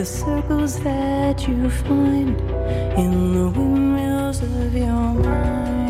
the circles that you find in the windmills of your mind.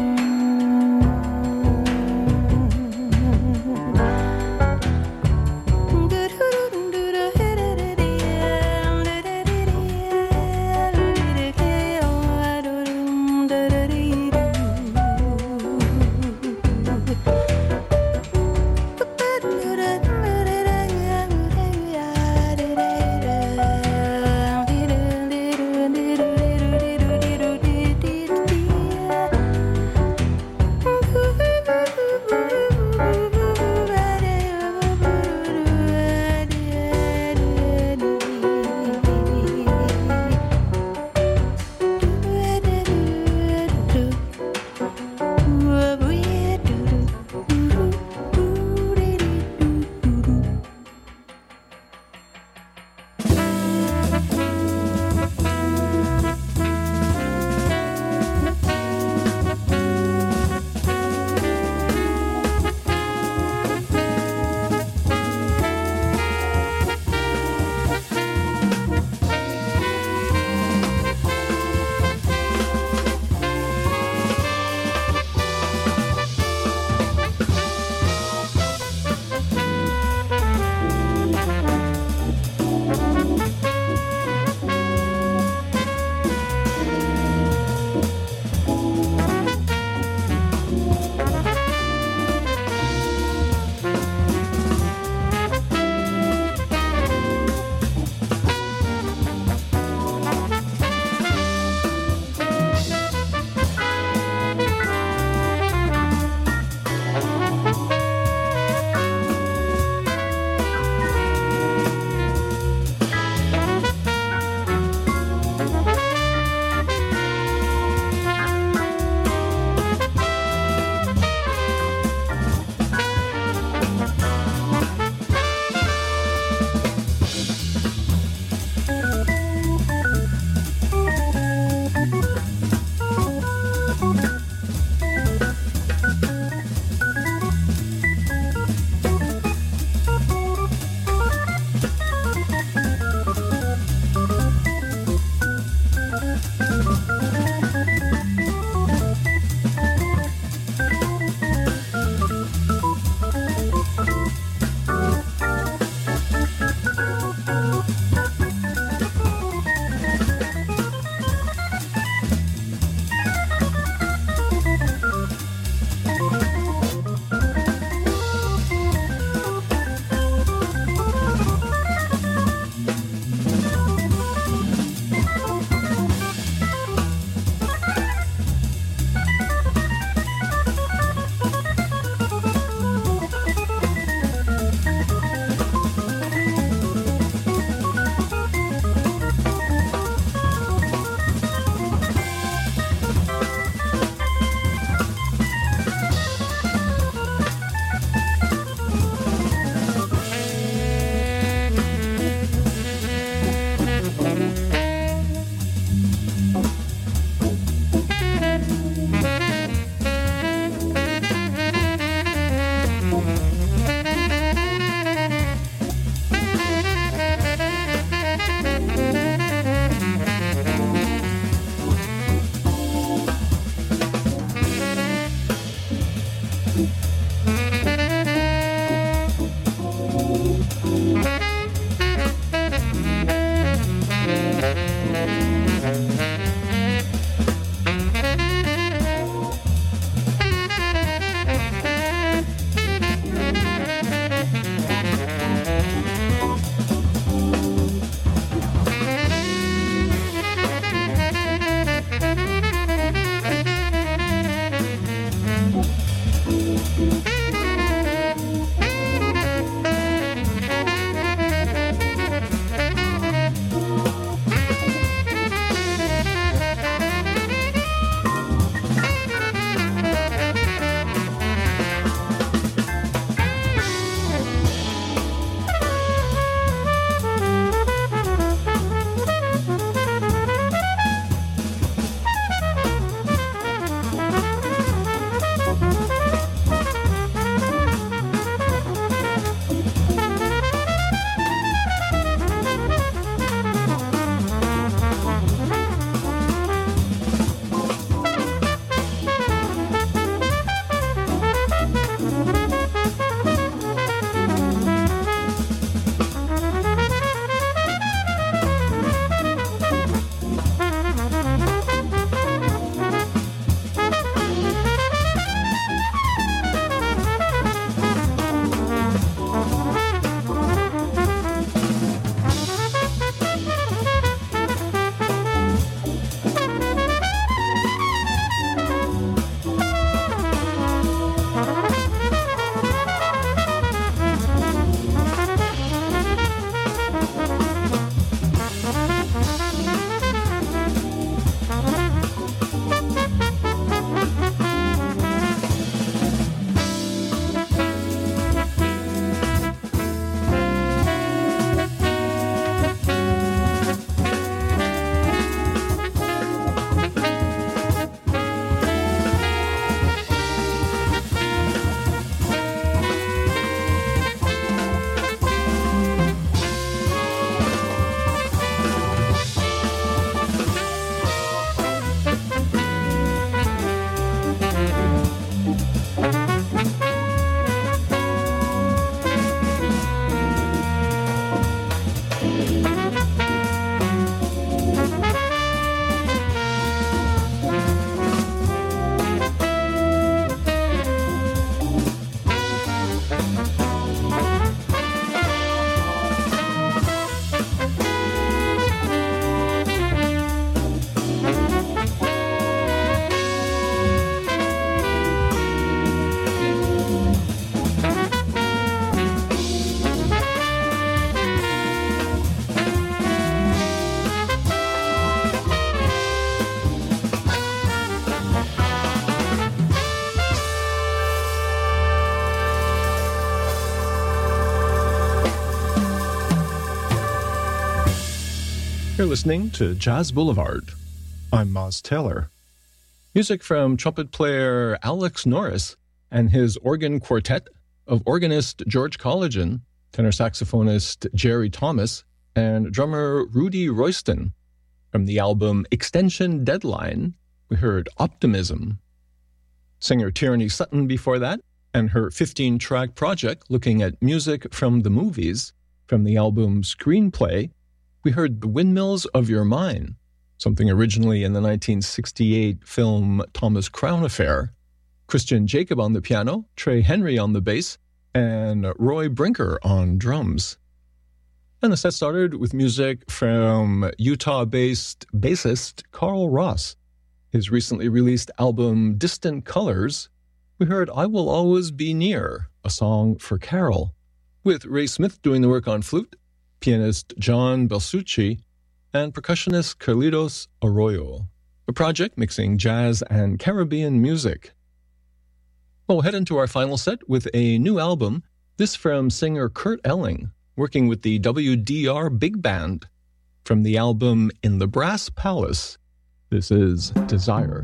You're listening to Jazz Boulevard. I'm Moz Taylor. Music from trumpet player Alex Norris and his organ quartet of organist George Colligan, tenor saxophonist Jerry Thomas, and drummer Rudy Royston. From the album Extension Deadline, we heard Optimism. Singer Tierney Sutton before that, and her 15-track project looking at music from the movies. From the album Screenplay, we heard The Windmills of Your Mind, something originally in the 1968 film Thomas Crown Affair. Christian Jacob on the piano, Trey Henry on the bass, and Roy Brinker on drums. And the set started with music from Utah-based bassist Carl Ross. His recently released album Distant Colors, we heard I Will Always Be Near, a song for Carol, with Ray Smith doing the work on flute, pianist John Belsucci, and percussionist Carlitos Arroyo. A project mixing jazz and Caribbean music. We'll head into our final set with a new album, this from singer Kurt Elling, working with the WDR Big Band. From the album In the Brass Palace, this is Desire.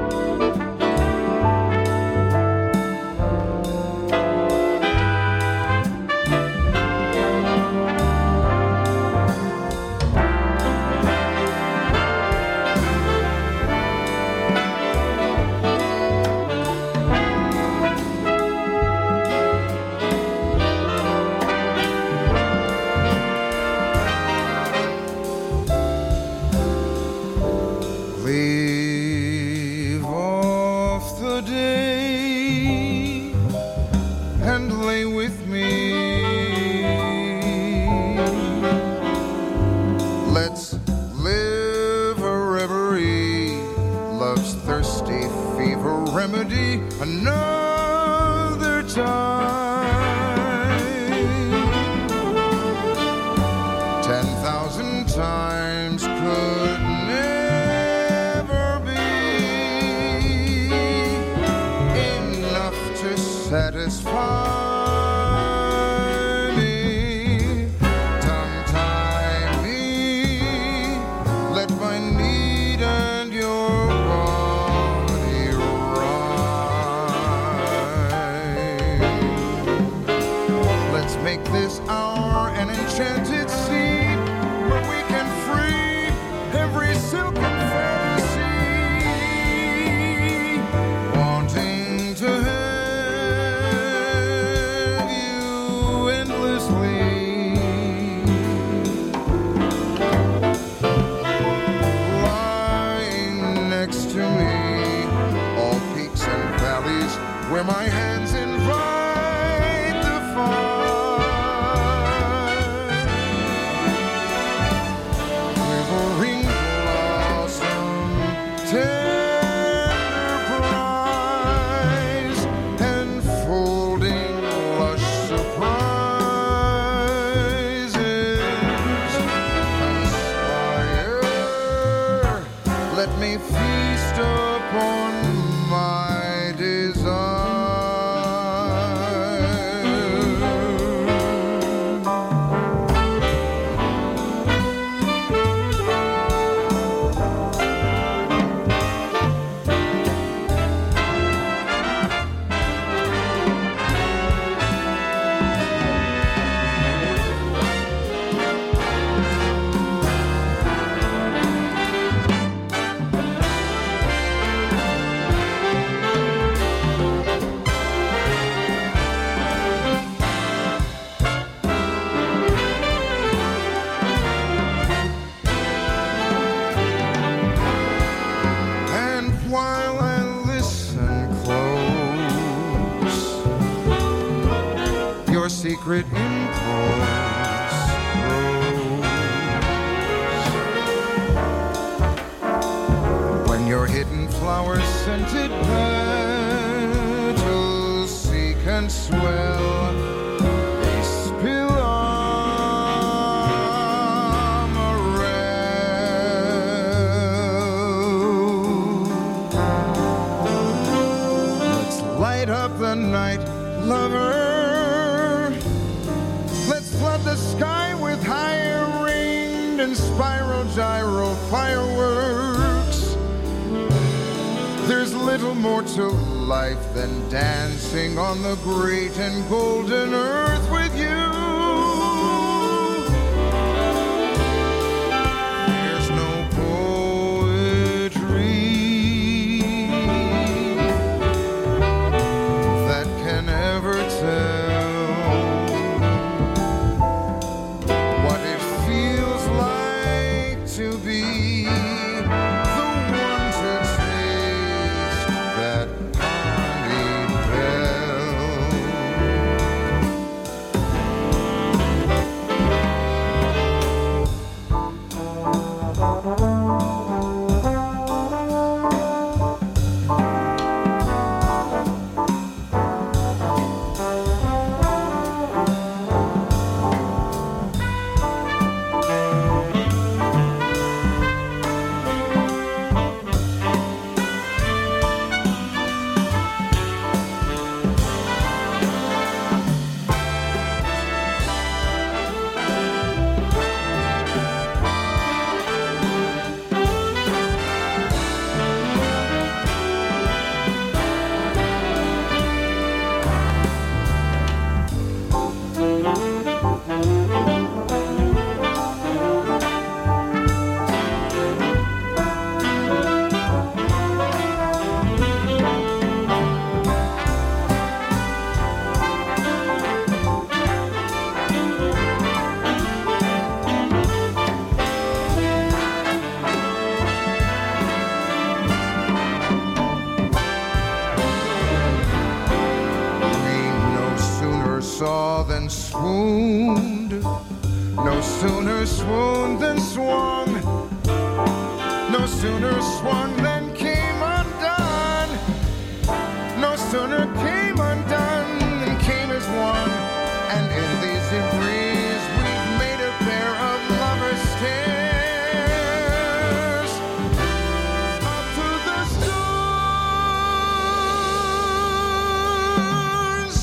Another time, 10,000 times could never be enough to satisfy me. Tongue-tie me, let my need and your body make this hour an enchanted scene where we can free every silken fantasy, wanting to have you endlessly. Lying next to me, all peaks and valleys where my hands invite the fall. Let me feast upon my desire. Secret impulse grows when your hidden flower-scented petals seek and swell. They spill amarel. Let's light up the night, lover. Flood the sky with high-ringed and spiral gyro fireworks. There's little more to life than dancing on the great and golden earth with you. There's no poetry that can ever tell what it feels like to be the one to taste that honey saw than swooned, no sooner swooned than swung, no sooner swung than came undone, no sooner came undone than came as one, and in these embraces we've made a pair of lovers' stairs up to the stars.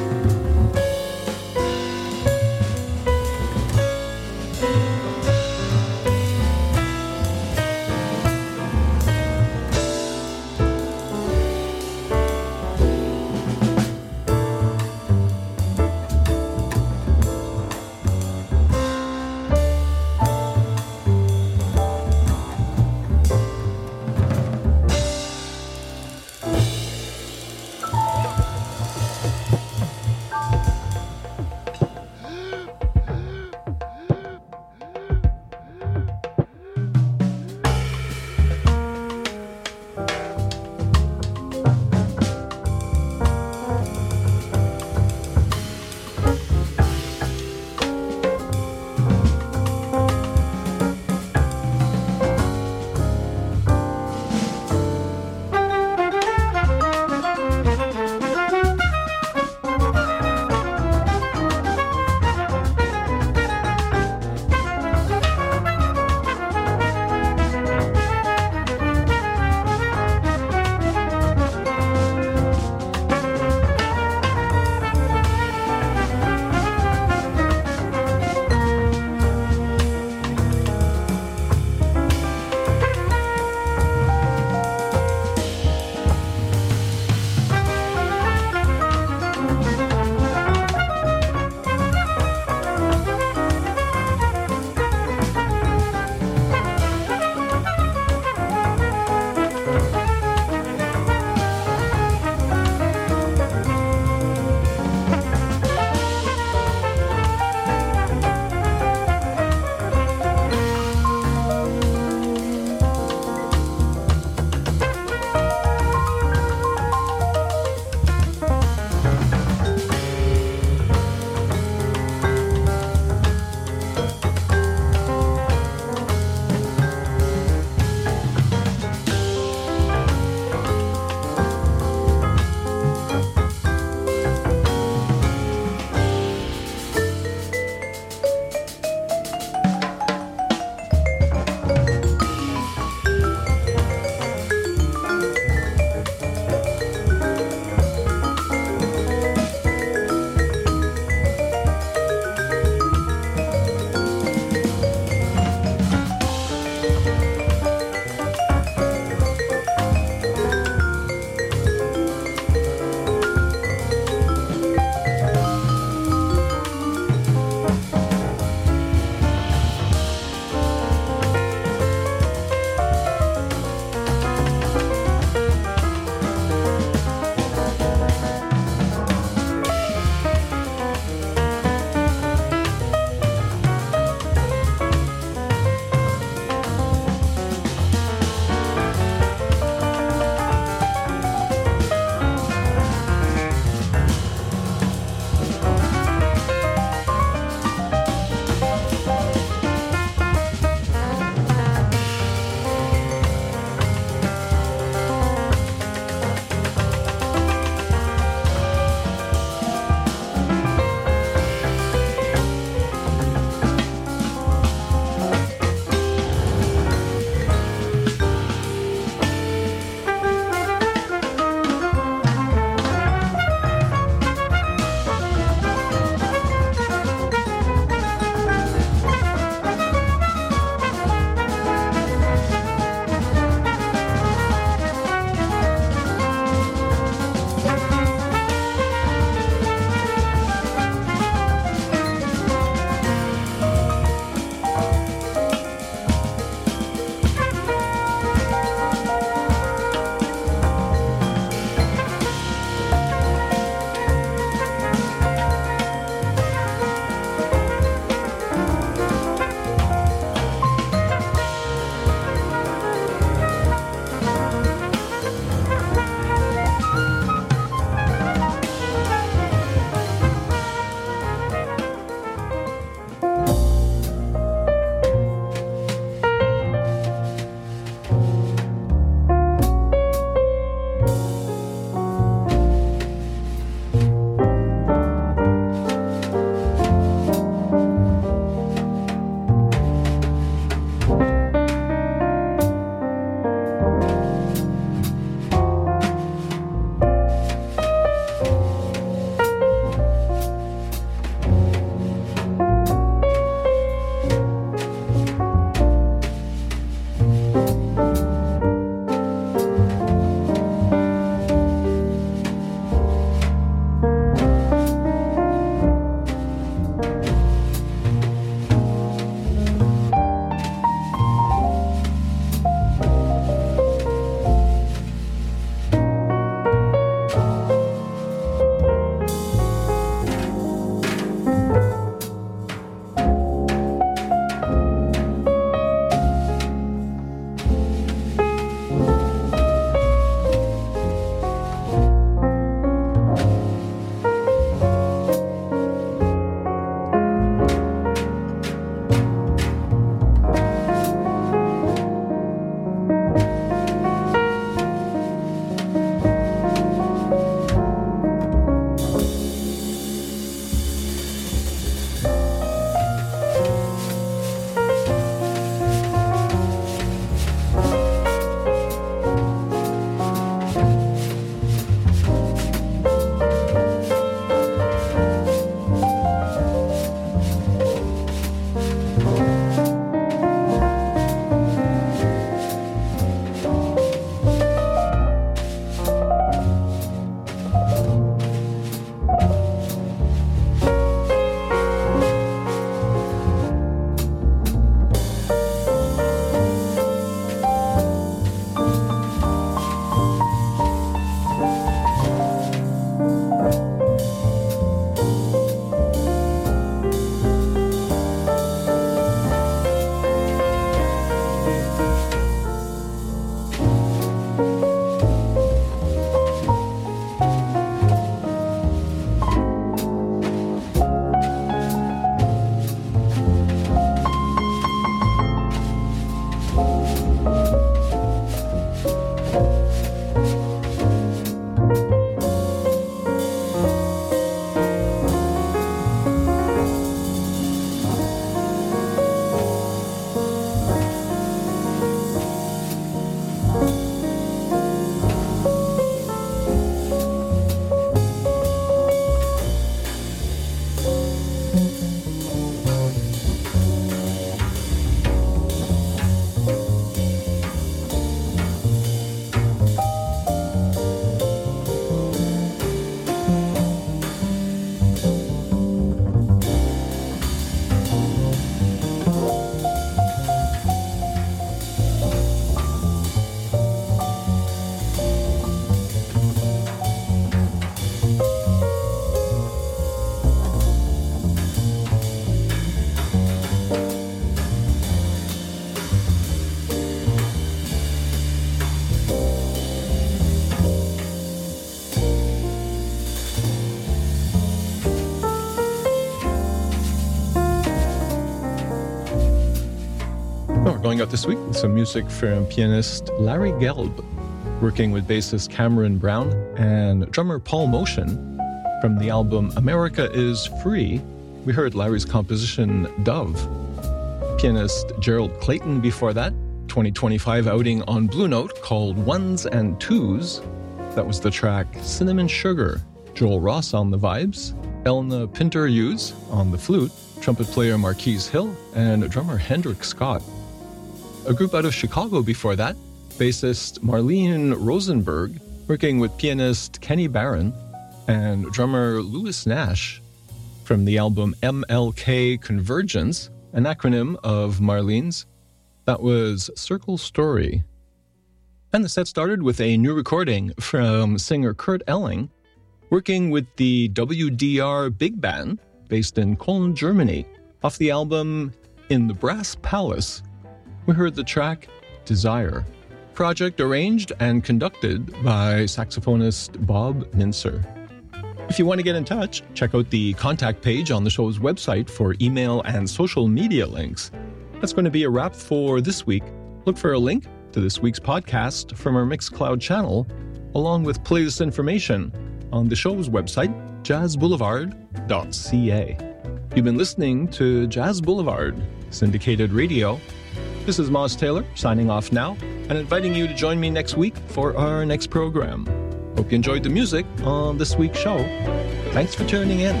going out this week with some music from pianist Larry Gelb, working with bassist Cameron Brown and drummer Paul Motion. From the album America is Free, we heard Larry's composition Dove. Pianist Gerald Clayton before that, 2025 outing on Blue Note called Ones and Twos. That was the track Cinnamon Sugar. Joel Ross on the vibes, Elna Pinter-Hughes on the flute, trumpet player Marquise Hill, and drummer Hendrik Scott. A group out of Chicago before that, bassist Marlene Rosenberg, working with pianist Kenny Barron, and drummer Louis Nash. From the album MLK Convergence, an acronym of Marlene's, that was Circle Story. And the set started with a new recording from singer Kurt Elling, working with the WDR Big Band, based in Cologne, Germany. Off the album In the Brass Palace, we heard the track Desire. Project arranged and conducted by saxophonist Bob Mincer. If you want to get in touch, check out the contact page on the show's website for email and social media links. That's going to be a wrap for this week. Look for a link to this week's podcast from our Mixcloud channel, along with playlist information on the show's website, jazzboulevard.ca. You've been listening to Jazz Boulevard, syndicated radio. This is Moz Taylor, signing off now, and inviting you to join me next week for our next program. Hope you enjoyed the music on this week's show. Thanks for tuning in.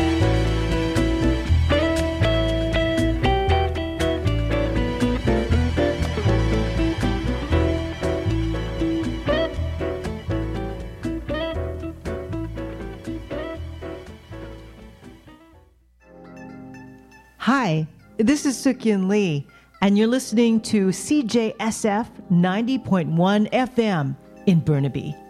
Hi, this is Suk-Yin Lee, and you're listening to CJSF 90.1 FM in Burnaby.